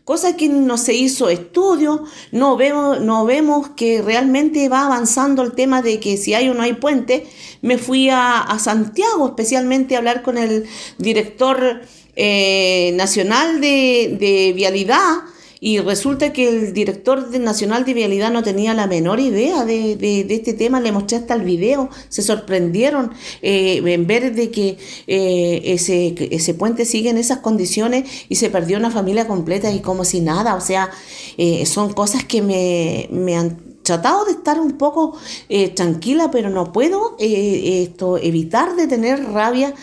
cosa que no se hizo estudio, no vemos que realmente va avanzando el tema de que si hay o no hay puente. Me fui a Santiago especialmente a hablar con el director nacional de Vialidad, y resulta que el director nacional de Vialidad no tenía la menor idea de este tema. Le mostré hasta el video, se sorprendieron en ver de que ese puente sigue en esas condiciones y se perdió una familia completa y como si nada. O sea, son cosas que me han tratado de estar un poco tranquila, pero no puedo evitar de tener rabia